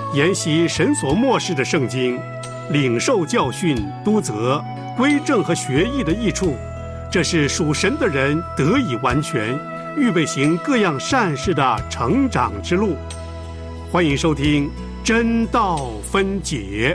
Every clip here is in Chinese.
研习神所默示的圣经，领受教训、督责、归正和学艺的益处，这是属神的人得以完全，预备行各样善事的成长之路。欢迎收听真道分解。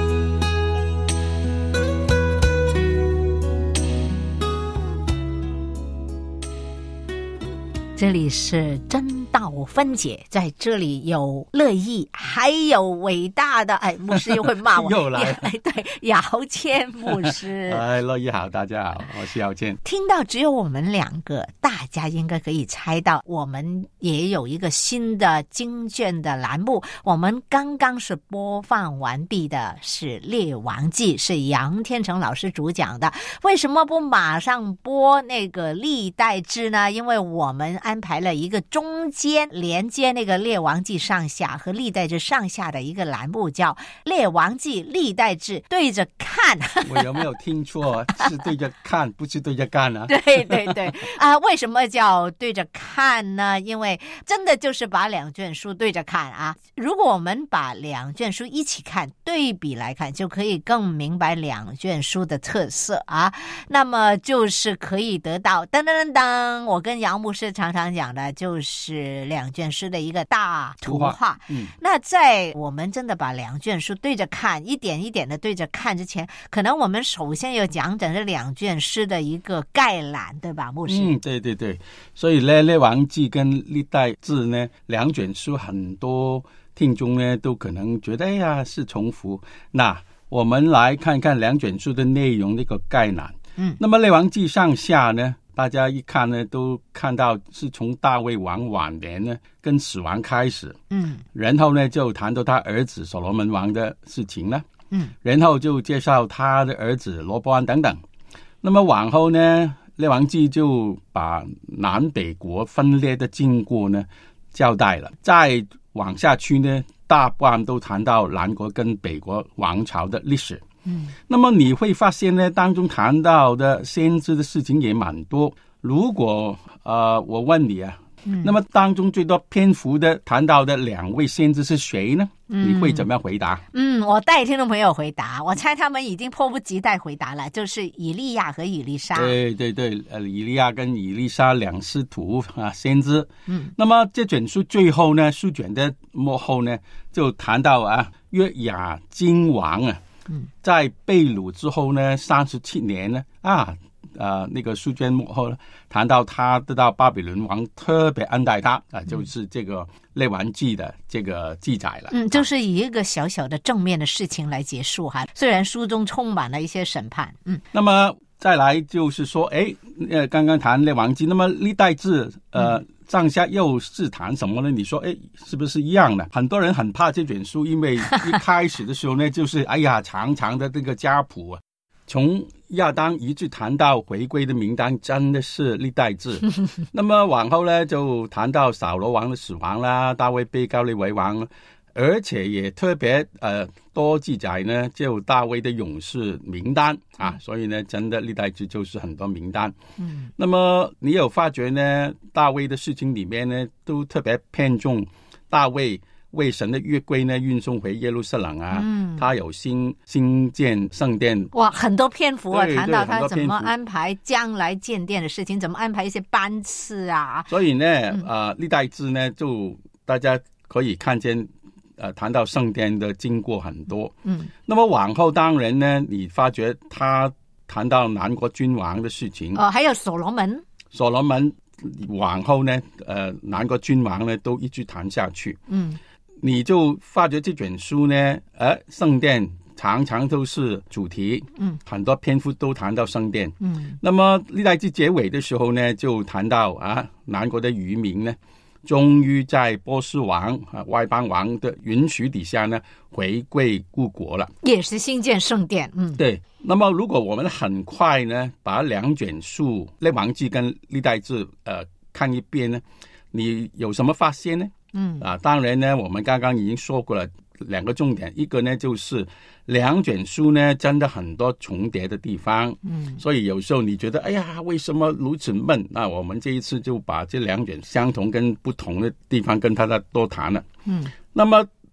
这里是真道分解，在这里有乐意，还有伟大的牧师又会骂我又来对，姚谦牧师。 乐意好，大家好，我是姚谦。 听到只有我们两个，大家应该可以猜到，我们也有一个新的经卷的栏目。我们刚刚是播放完毕的是《列王纪》，是杨天成老师主讲的。为什么不马上播那个历代志呢？因为我们安排了一个中间连接那个列王纪上下和历代志上下的一个栏目，叫列王纪历代志对着看。 我有没有听错？是对着看，不是对着干啊？ 对对对为什么叫对着看呢？因为真的就是把两卷书对着看啊。如果我们把两卷书一起看，对比来看，就可以更明白两卷书的特色啊。那么就是可以得到噔噔噔噔，我跟杨牧师常讲的就是两卷书的一个大图画。那在我们真的把两卷书对着看，一点一点的对着看之前，可能我们首先要讲整这两卷书的一个概览，对吧，牧师？ 对对对。所以呢，列王纪跟历代志呢，两卷书很多听众呢都可能觉得是重复。那我们来看看两卷书的内容那个概览。那么列王纪上下呢，大家一看呢，都看到是从大卫王晚年呢跟死亡开始，然后呢就谈到他儿子所罗门王的事情了，然后就介绍他的儿子罗波安等等。那么往后呢，列王纪就把南北国分裂的经过呢交代了，再往下去呢，大半都谈到南国跟北国王朝的历史。那么你会发现呢，当中谈到的先知的事情也蛮多。如果我问你那么当中最多篇幅的谈到的两位先知是谁呢？你会怎么样回答？ 我带听众朋友回答，我猜他们已经迫不及待回答了，就是以利亚和以利沙。对对对， 以利亚跟以利沙两师徒先知。那么这卷书最后呢，书卷的末后呢，就谈到约雅斤王在被掳之后呢，37年呢那个书卷幕后谈到他得到巴比伦王特别恩待他就是这个列王纪的这个记载了。 就是以一个小小的正面的事情来结束虽然书中充满了一些审判。 那么再来就是说刚刚谈列王纪，那么历代志上下又是谈什么呢？你说是不是一样的？很多人很怕这卷书，因为一开始的时候呢就是长长的这个家谱从亚当一直谈到回归的名单，真的是历代志。那么往后呢就谈到扫罗王的死亡啦，大卫被高立为王，而且也特别多记载呢就大卫的勇士名单所以呢真的历代志就是很多名单。那么你有发觉呢，大卫的事情里面呢都特别偏重大卫为神的约柜呢运送回耶路撒冷他有新建圣殿， 哇，很多篇幅谈到他怎么安排将来建殿的事情，怎么安排一些班次所以呢历代志呢就大家可以看见谈到圣殿的经过很多。那么往后当然呢，你发觉他谈到南国君王的事情还有所罗门往后呢南国君王呢都一直谈下去。你就发觉这卷书呢圣殿常常都是主题，很多篇幅都谈到圣殿。那么历代志结尾的时候呢就谈到南国的渔民呢终于在波斯王外邦王的允许底下呢回归故国了， 也是新建圣殿。 对。那么如果我们很快呢把两卷书列王纪跟历代志看一遍呢，你有什么发现呢？当然呢我们刚刚已经说过了两个重点，一个呢就是两卷书呢真的很多重叠的地方，所以有时候你觉得为什么如此闷，那我们这一次就把这两卷相同跟不同的地方跟大家多谈了。那么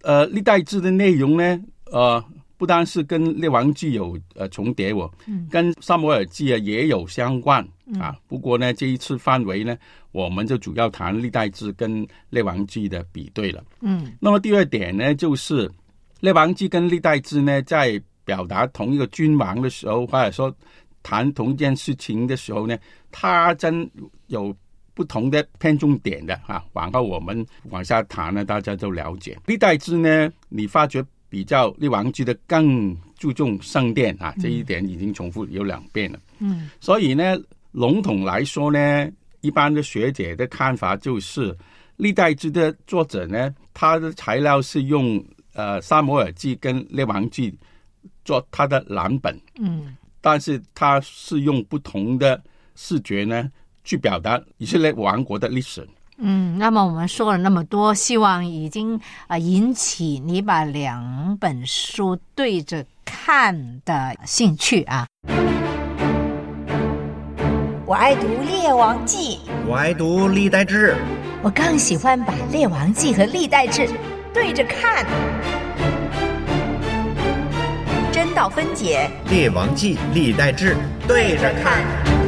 历代志的内容呢，不单是跟列王记有重叠跟撒母耳记也有相关啊。不过呢，这一次范围呢，我们就主要谈历代志跟列王记的比对了。那么第二点呢，就是列王记跟历代志呢，在表达同一个君王的时候，或者说谈同一件事情的时候呢，它真有不同的偏重点的啊。往后我们往下谈呢，大家都了解。历代志呢，你发觉比较列王记的更注重圣殿啊，这一点已经重复有2遍了。所以呢，笼统来说呢，一般的学者的看法就是历代志的作者呢，他的材料是用撒母耳记跟列王记做他的蓝本，但是他是用不同的视觉呢去表达以色列王国的历史。 那么我们说了那么多，希望已经引起你把2本书对着看的兴趣啊。 我爱读《列王记》， 我爱读《历代志》， 我更喜欢把《列王记》和《历代志》对着看。真道分解， 《列王记》《历代志》对着看。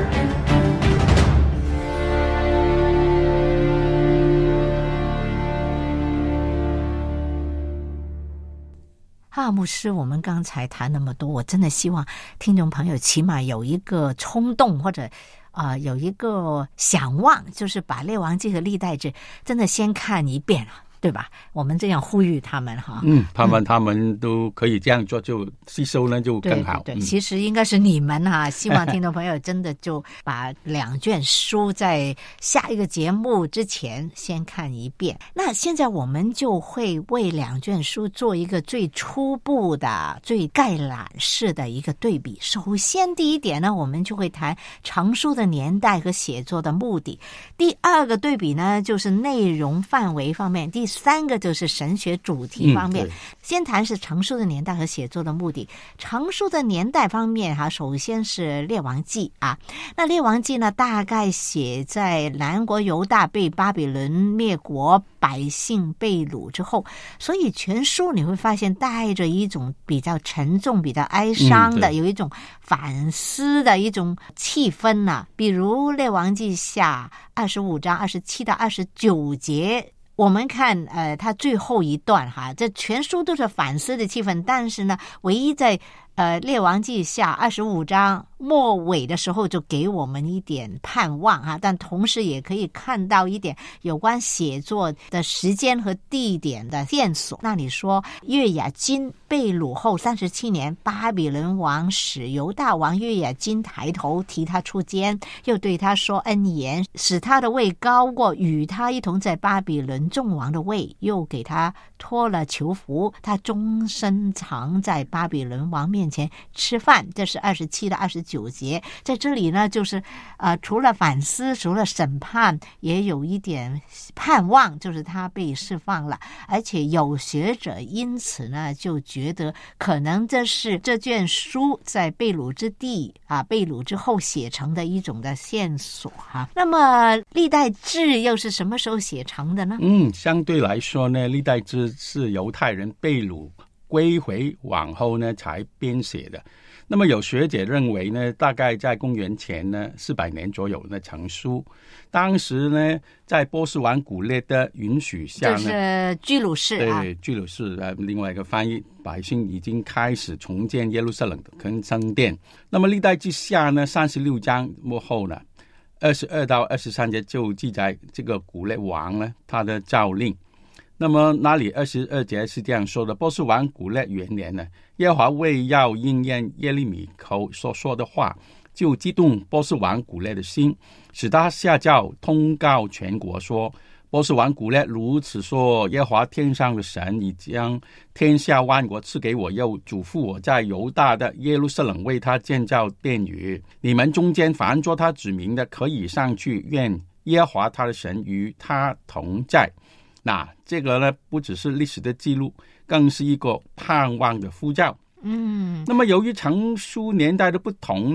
牧师，我们刚才谈那么多，我真的希望听众朋友起码有一个冲动，或者有一个想望，就是把列王记和历代志真的先看一遍啊，对吧？我们这样呼吁他们哈。 他们都可以这样做，就吸收呢就更好。 对，其实应该是你们希望听众朋友真的就把2卷书在下一个节目之前先看一遍。那现在我们就会为2卷书做一个最初步的、最概览式的一个对比。首先第一点呢，我们就会谈成书的年代和写作的目的。第二个对比呢，就是内容范围方面。第3个就是神学主题方面。先谈是成书的年代和写作的目的。成书的年代方面首先是列王记啊。那列王记呢，大概写在南国犹大被巴比伦灭国，百姓被掳之后，所以全书你会发现带着一种比较沉重、比较哀伤的，有一种反思的一种气氛啊。比如列王记下25章27到29节。我们看它最后一段这全书都是反思的气氛，但是呢，唯一在列王记下25章末尾的时候就给我们一点盼望但同时也可以看到一点有关写作的时间和地点的线索。那你说约雅斤被掳后37年，巴比伦王使犹大王约雅斤抬头提他出监，又对他说恩言，使他的位高过与他一同在巴比伦众王的位，又给他脱了囚服，他终身藏在巴比伦王面前吃饭。这是27到29节。在这里呢，就是除了反思，除了审判，也有一点盼望，就是他被释放了。而且有学者因此呢，就觉得可能这是这卷书在被掳之地被掳之后写成的一种的线索那么历代志又是什么时候写成的呢？ 相对来说呢，历代志是犹太人被掳归回往后呢才编写的。那么有学者认为呢，大概在公元前呢400年左右呢成书。当时呢，在波斯王古列的允许下呢， 就是居鲁士对，居鲁士另外一个翻译，百姓已经开始重建耶路撒冷跟圣殿。那么历代志下呢36章末后呢，22到23节就记载这个古列王呢他的诏令。那么那里22节是这样说的：波斯王古列元年呢，耶和华为要应验耶利米口所说的话，就激动波斯王古列的心，使他下诏通告全国说，波斯王古列如此说，耶和华天上的神已将天下万国赐给我，又嘱咐我在犹大的耶路撒冷为他建造殿宇。你们中间凡做他子民的，可以上去，愿耶和华他的神与他同在。那这个呢，不只是历史的记录，更是一个盼望的呼召。那么由于成书年代的不同呢，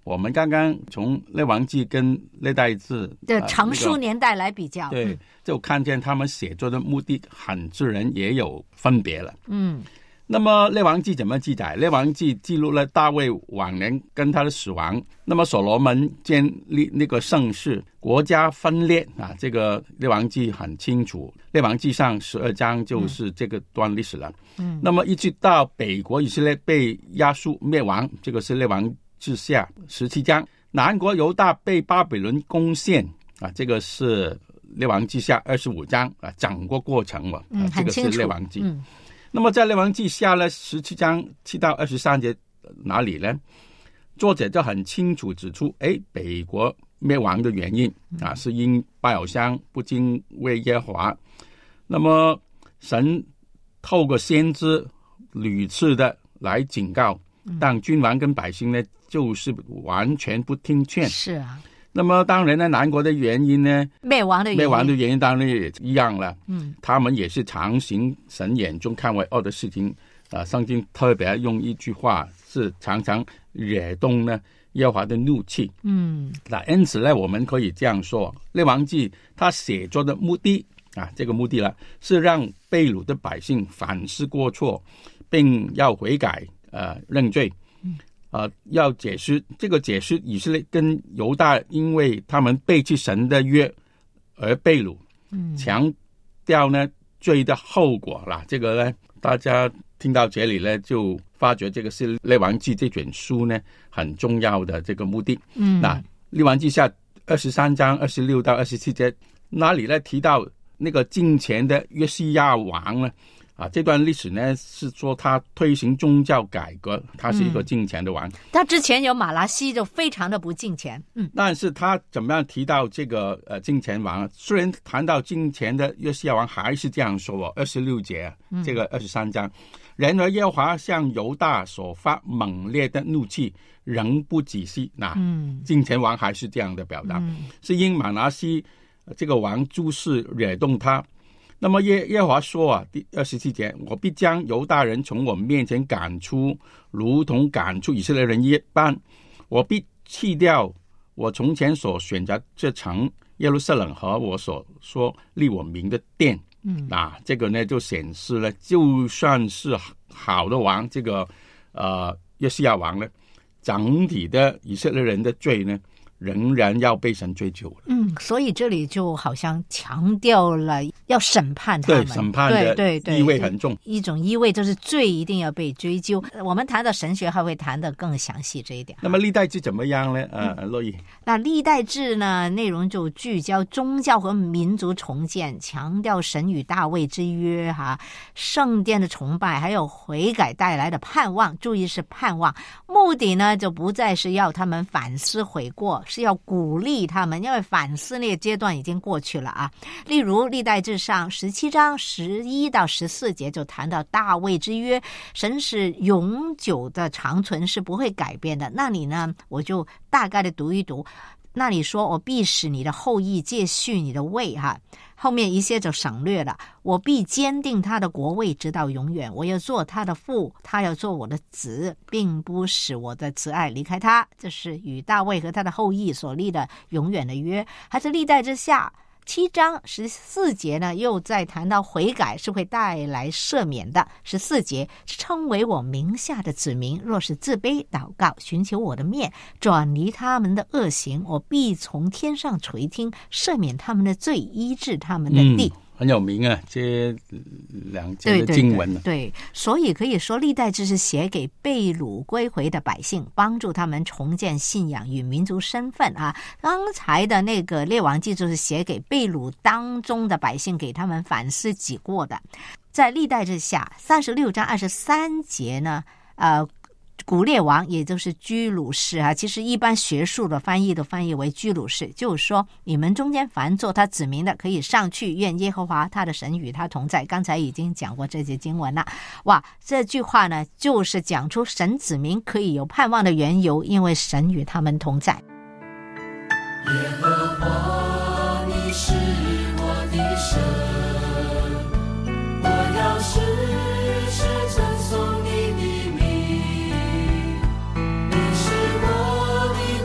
我们刚刚从列王纪跟历代志的成书年代来比较， 对，就看见他们写作的目的很自然也有分别了。那么列王纪怎么记载？列王纪记录了大卫晚年跟他的死亡，那么所罗门建立那个盛世，国家分裂啊，这个列王纪很清楚，列王纪上12章就是这个段历史了。那么一直到北国以色列被亚述灭亡，这个是列王纪下17章，南国犹大被巴比伦攻陷啊，这个是列王纪下25章啊，整个过程嘛，这个是列王纪。那么在列王纪下呢17章7到23节哪里呢？作者就很清楚指出，北国灭亡的原因啊，是因拜偶像不敬畏耶和华。那么神透过先知屡次的来警告，但君王跟百姓呢，就是完全不听劝。 是啊。 那么当然呢，南国的原因呢， 灭亡的原因当然也一样了。他们也是常行神眼中看为恶的事情啊。圣经特别用一句话，是常常惹动呢耶和华的怒气。那因此呢，我们可以这样说，列王纪他写作的目的啊，这个目的呢，是让被掳的百姓反思过错，并要悔改认罪。要解释以色列跟犹大因为他们背弃神的约而被掳，强调呢罪的后果啦。这个呢，大家听到这里呢，就发觉这个是列王纪这卷书呢很重要的这个目的。那列王纪下23章26到27节那里呢提到那个敬虔的约西亚王呢。这段历史呢是说他推行宗教改革，他是一个敬虔的王。 他之前有马拉西就非常的不敬虔。 但是他怎么样提到这个敬虔王？虽然谈到敬虔的约西亚王还是这样说26节这个23章，然而耶和华向犹大所发猛烈的怒气仍不止息。敬虔王还是这样的表达，是因马拿西这个王诸事惹动他。那么耶和华说啊，第27节，我必将犹大人从我面前赶出，如同赶出以色列人一般。我必弃掉我从前所选择这城耶路撒冷和我所说立我名的殿。这个呢就显示了，就算是好的王，这个约西亚王呢，整体的以色列人的罪呢，仍然要被神追究了。 所以这里就好像强调了要审判他们， 对，审判的意味很重。 一种意味就是罪一定要被追究。我们谈到神学还会谈得更详细这一点。 那么历代志怎么样呢？洛伊， 那历代志呢，内容就聚焦宗教和民族重建，强调神与大卫之约圣殿的崇拜，还有悔改带来的盼望。注意是盼望，目的呢就不再是要他们反思悔过，是要鼓励他们，因为反思那个阶段已经过去了例如历代志上17章11到14节就谈到大卫之约，神是永久的长存，是不会改变的。那里呢，我就大概的读一读。那里说，我必使你的后裔接续你的位后面一些就省略了。我必坚定他的国位直到永远，我要做他的父，他要做我的子，并不使我的慈爱离开他。这是与大卫和他的后裔所立的永远的约。还是历代之下7章14节呢，又在谈到悔改是会带来赦免的。14节，称为我名下的子民，若是自卑祷告，寻求我的面，转离他们的恶行，我必从天上垂听，赦免他们的罪，医治他们的地。 很有名这两节的经文对，所以可以说历代志是写给被掳归回的百姓，帮助他们重建信仰与民族身份刚才的那个列王记就是写给被掳当中的百姓，给他们反思己过的。在历代志下36章23节呢古列王也就是居鲁士其实一般学术的翻译都翻译为居鲁士，就是说你们中间凡做他子民的，可以上去，愿耶和华他的神与他同在。刚才已经讲过这些经文了。这句话呢，就是讲出神子民可以有盼望的缘由，因为神与他们同在。 耶和华，你是我的神，我要时时称颂你的名，你是我的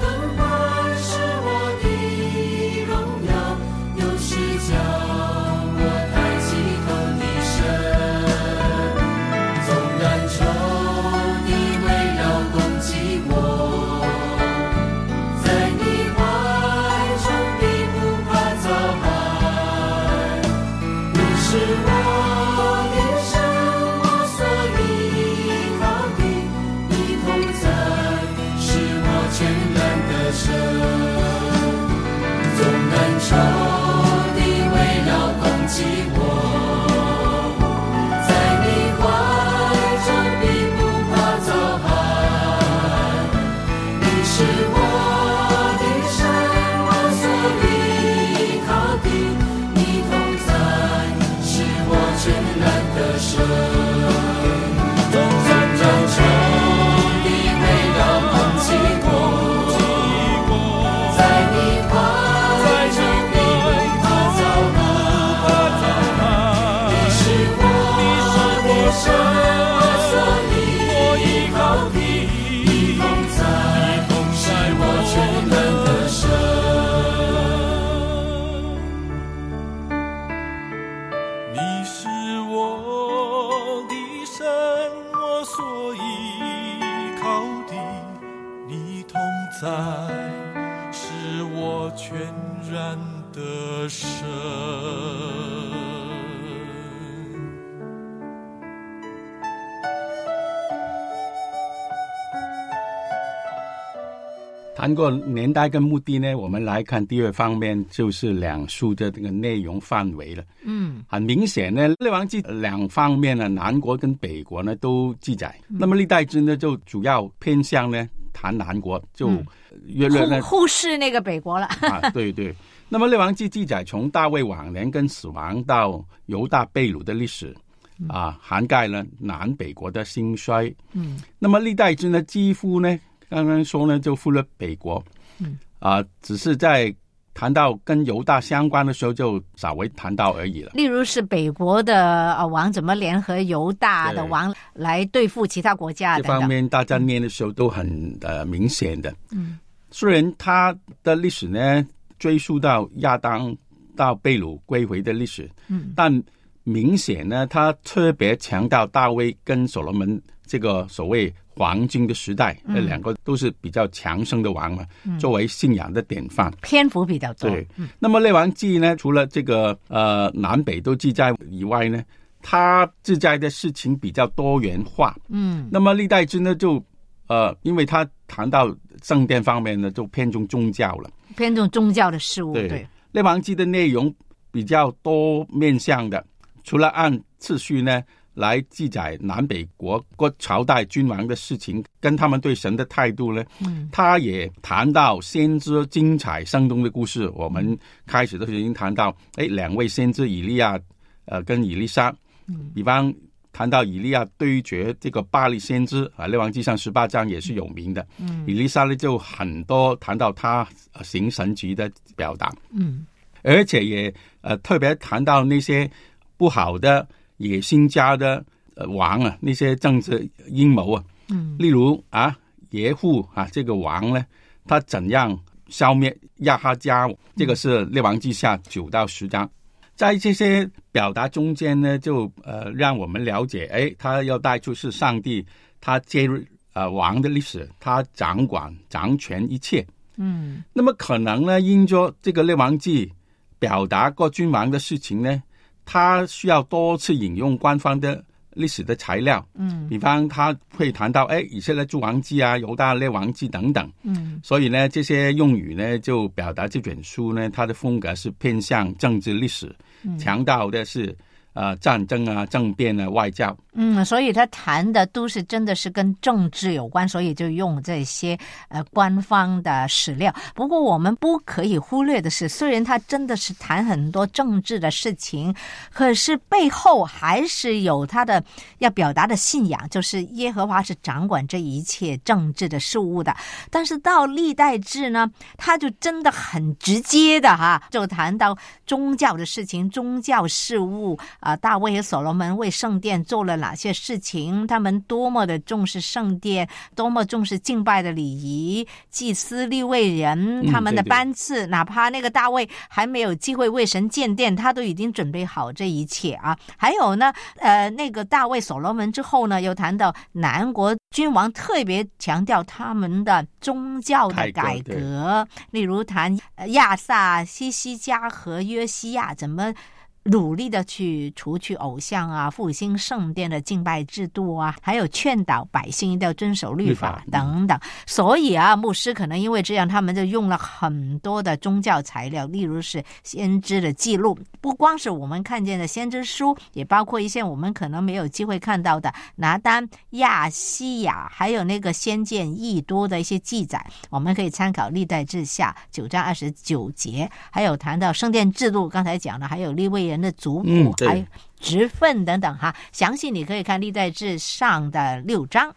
我的神，我所依靠的，你同在是我全然的神。纵然仇敌围绕攻击我，在你怀中必不怕遭害。你是我的神，我所依靠的，你同在是我全然的神。纵然仇敌围绕攻击我，在你怀中必不怕遭害。你是我的神，我所依靠的，你同在是我全然的神。你是我的神，我所依靠的，你同在是我全然的神。 谈过年代跟目的呢，我们来看第二方面，就是两书的这个内容范围了。很明显呢，列王记两方面呢，南国跟北国呢都记载。那么历代志呢，就主要偏向呢谈南国，就约略呢忽视那个北国了。 对对。那么列王记记载从大卫晚年跟死亡到犹大被掳的历史。涵盖了南北国的兴衰。那么历代志呢，几乎呢，刚刚说呢，就忽略北国。只是在谈到跟犹大相关的时候，就稍微谈到而已了。 例如是北国的王怎么联合犹大的王来对付其他国家等等， 这方面大家念的时候都很明显的。虽然他的历史呢追溯到亚当到被掳归回的历史，但明显呢，他特别强调大卫跟所罗门这个所谓黄金的时代，这两个都是比较强盛的王嘛，作为信仰的典范， 篇幅比较多。 对，那么列王记呢，除了这个南北都记载以外呢，他记载的事情比较多元化。那么历代志呢，就因为他谈到圣殿方面呢，就偏重宗教了， 偏重宗教的事物。对， 列王记的内容比较多面向的。除了按次序呢来记载南北国各朝代君王的事情跟他们对神的态度呢，他也谈到先知精彩生动的故事。我们开始的时候已经谈到两位先知以利亚跟以利沙，比方谈到以利亚对决这个巴力先知列王记上18章也是有名的。以利沙呢就很多谈到他行神迹的表达。而且也特别谈到那些不好的野心家的王那些政治阴谋例如耶户这个王呢，他怎样消灭亚哈家，这个是列王记下9到10章。在这些表达中间呢，就让我们了解他要带出是上帝他介入王的历史，他掌管掌权一切。那么可能呢，因着这个列王记表达各君王的事情呢，他需要多次引用官方的历史的材料。比方他会谈到以色列诸王记犹大列王记等等。所以呢，这些用语呢就表达这卷书呢，它的风格是偏向政治历史，强调的是战争政变外交。 所以他谈的都是真的是跟政治有关，所以就用这些官方的史料。不过我们不可以忽略的是，虽然他真的是谈很多政治的事情，可是背后还是有他的要表达的信仰，就是耶和华是掌管这一切政治的事物的。但是到历代志呢，他就真的很直接的就谈到宗教的事情，宗教事务大卫和所罗门为圣殿做了哪些事情，他们多么的重视圣殿，多么重视敬拜的礼仪，祭司利未人他们的班次，哪怕那个大卫还没有机会为神建殿，他都已经准备好这一切还有呢那个大卫所罗门之后呢，又谈到南国君王特别强调他们的宗教的改革，例如谈亚萨、西西家和约西亚怎么努力的去除去偶像啊，复兴圣殿的敬拜制度啊，还有劝导百姓一定要遵守律法等等。所以啊，牧师可能因为这样，他们就用了很多的宗教材料，例如是先知的记录，不光是我们看见的先知书，也包括一些我们可能没有机会看到的拿单、亚西亚，还有那个先见益多的一些记载，我们可以参考历代志下9章29节，还有谈到圣殿制度，刚才讲的，还有利未人的族谱，还有职分等等哈，详细你可以看历代志上的6章。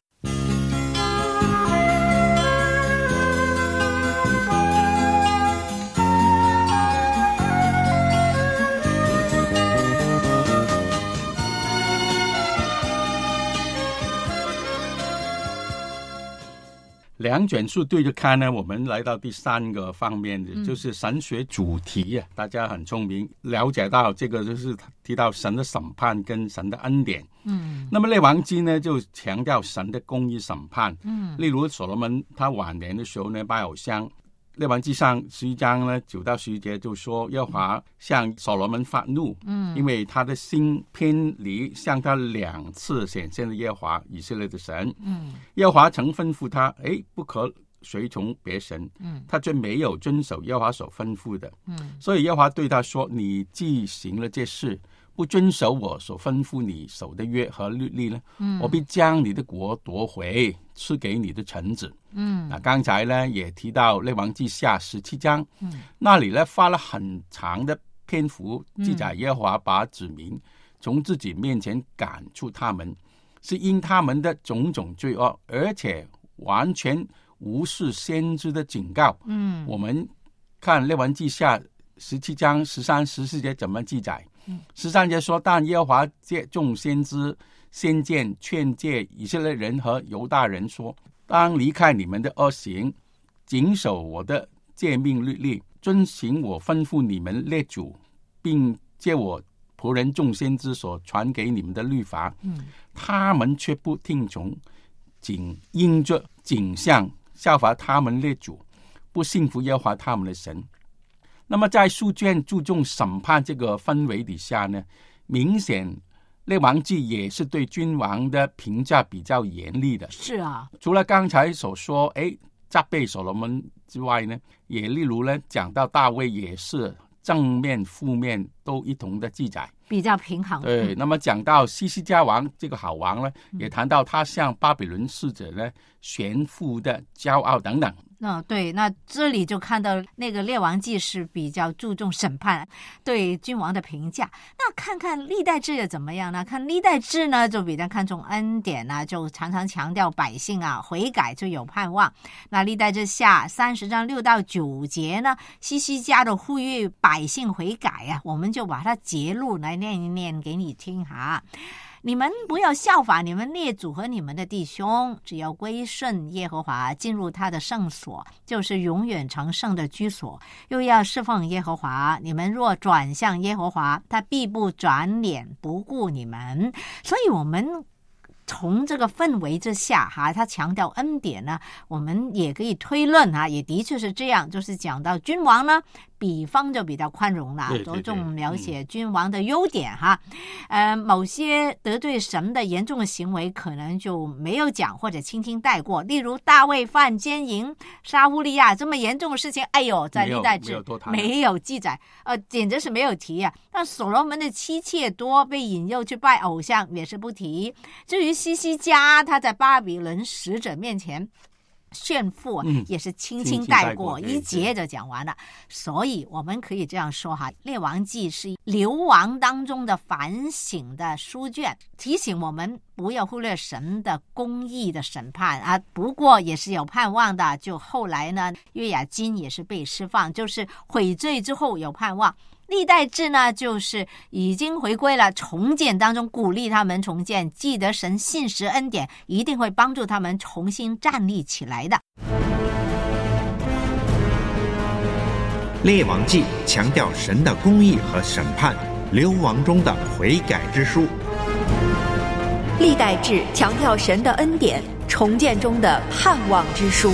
两卷书对着看呢，我们来到第3个方面的，就是神学主题啊。大家很聪明，了解到这个就是提到神的审判跟神的恩典。那么列王记呢，就强调神的公义审判。例如所罗门他晚年的时候呢，拜偶像。列王记上11章呢9到11节就说，耶和华向所罗门发怒，因为他的心偏离向他2次显现的耶和华以色列的神。耶和华曾吩咐他，不可随从别神，他却没有遵守耶和华所吩咐的。所以耶和华对他说，你既行了这事，不遵守我所吩咐你守的约和律例呢，我必将你的国夺回，赐给你的臣子。那刚才呢也提到列王记下17章，那里呢花了很长的篇幅记载耶和华把子民从自己面前赶出他们，是因他们的种种罪恶，而且完全无视先知的警告。我们看列王记下17章13、14节怎么记载。13节说，但耶和华借众先知先见劝诫以色列人和犹大人说，当离开你们的恶行，谨守我的诫命律例，遵行我吩咐你们列祖，并借我仆人众先知所传给你们的律法。他们却不听从，仅因着景象效法他们列祖，不信服耶和华他们的神。那么在书卷注重审判这个氛围底下呢，明显列王记也是对君王的评价比较严厉的。 是啊， 除了刚才所说责备所罗门之外呢，也例如呢讲到大卫也是正面负面都一同的记载， 比较平衡。 对，那么讲到西西家王这个好王呢，也谈到他向巴比伦使者呢炫富的骄傲等等。 对，那这里就看到那个列王记是比较注重审判对君王的评价。那看看历代志又怎么样呢？看历代志呢，就比较看重恩典啊，就常常强调百姓啊悔改就有盼望。那历代志下30章6到9节呢，西西家的呼吁百姓悔改啊，我们就把它节录来念一念给你听哈。你们不要效法你们列祖和你们的弟兄，只要归顺耶和华，进入他的圣所，就是永远成圣的居所，又要侍奉耶和华。你们若转向耶和华，他必不转脸不顾你们。所以我们从这个氛围之下他强调恩典呢，我们也可以推论也的确是这样，就是讲到君王呢，比方就比较宽容了，着重描写君王的优点某些得罪神的严重的行为可能就没有讲或者轻轻带过，例如大卫犯奸淫、杀乌利亚这么严重的事情，在历代志没有记载，简直是没有提啊。但所罗门的妻妾多，被引诱去拜偶像也是不提。至于西西家，他在巴比伦使者面前炫富也是轻轻带过，一节就讲完了。所以我们可以这样说列王记是流亡当中的反省的书卷，提醒我们不要忽略神的公义的审判不过也是有盼望的。就后来呢，约雅斤也是被释放，就是悔罪之后有盼望。历代志呢，就是已经回归了重建当中，鼓励他们重建，记得神信实恩典一定会帮助他们重新站立起来的。 列王记强调神的公义和审判，流亡中的悔改之书。 历代志强调神的恩典，重建中的盼望之书。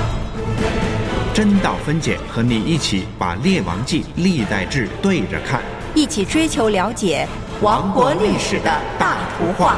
真道分解和你一起把列王记历代志对着看。 一起追求了解王国历史的大图画。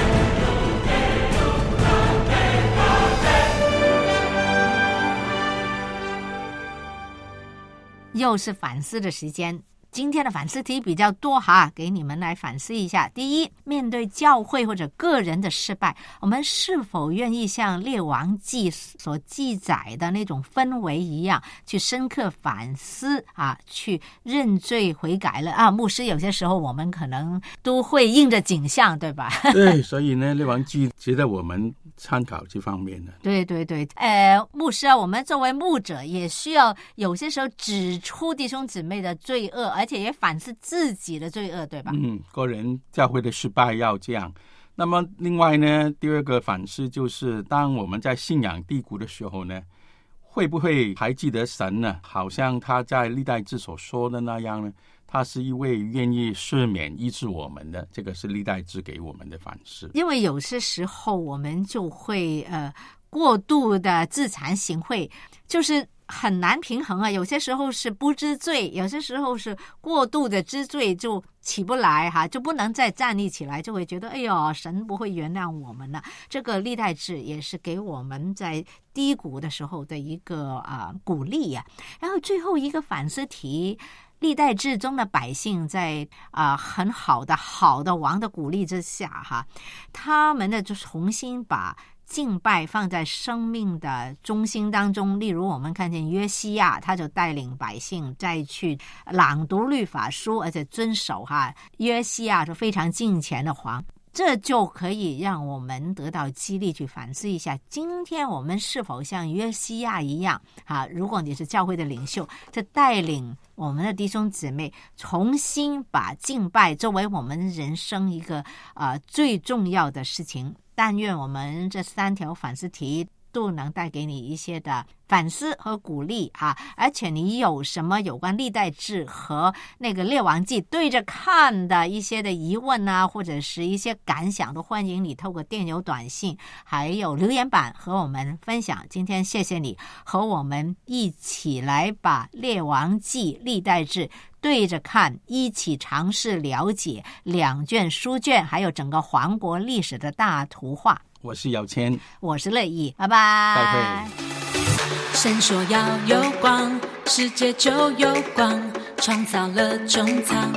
又是反思的时间。今天的反思题比较多哈，给你们来反思一下。第一，面对教会或者个人的失败，我们是否愿意像列王记所记载的那种氛围一样，去深刻反思啊，去认罪悔改了啊？牧师，有些时候我们可能都会应着景象，对吧？ 对，所以呢，列王记值得我们参考这方面的。 对对对，牧师啊，我们作为牧者也需要有些时候指出弟兄姊妹的罪恶，而且也反思自己的罪恶，对吧？ 个人教会的失败要这样。那么另外呢，第二个反思就是，当我们在信仰低谷的时候呢，会不会还记得神呢？好像他在历代志所说的那样呢，他是一位愿意赦免医治我们的，这个是历代志给我们的反思。 因为有些时候我们就会过度的自惭形秽，就是很难平衡啊。有些时候是不知罪，有些时候是过度的知罪，就起不来哈，就不能再站立起来，就会觉得哎呦，神不会原谅我们了。这个历代志也是给我们在低谷的时候的一个鼓励呀。然后最后一个反思题，历代志中的百姓在很好的王的鼓励之下哈，他们呢就重新把敬拜放在生命的中心当中。例如我们看见约西亚，他就带领百姓再去朗读律法书，而且遵守哈。约西亚是非常敬虔的王，这就可以让我们得到激励，去反思一下，今天我们是否像约西亚一样如果你是教会的领袖，就带领我们的弟兄姊妹重新把敬拜作为我们人生一个最重要的事情。但愿我们这3条反思题都能带给你一些的反思和鼓励而且你有什么有关历代志和那个列王记对着看的一些的疑问或者是一些感想，都欢迎你透过电邮短信还有留言板和我们分享。今天谢谢你和我们一起来把列王记历代志对着看，一起尝试了解2卷书卷还有整个皇国历史的大图画。 我是姚谦， 我是乐意，拜拜， 再会。 神说要有光，世界就有光，创造了中藏。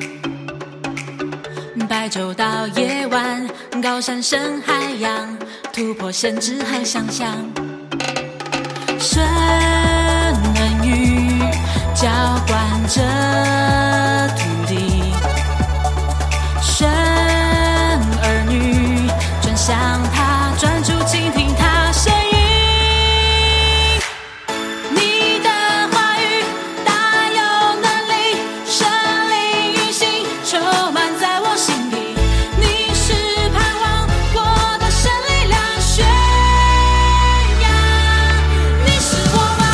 白昼到夜晚，高山深海洋，突破限制和想象。神恩雨浇灌着土地，神儿女转向他，专注倾听他声音。你的话语大有能力，神灵运行充满在我心底。你是盼望我的神力量宣扬，你是我吗？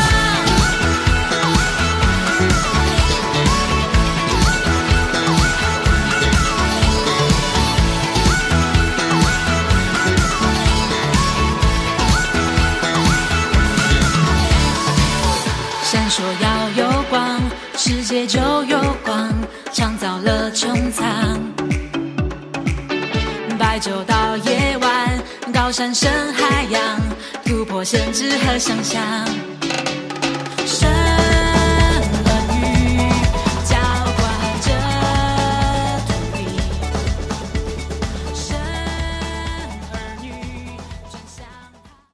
闪烁要有光，世界就有光，创造了穹苍。白昼到夜晚，高山深海洋，突破限制和想象。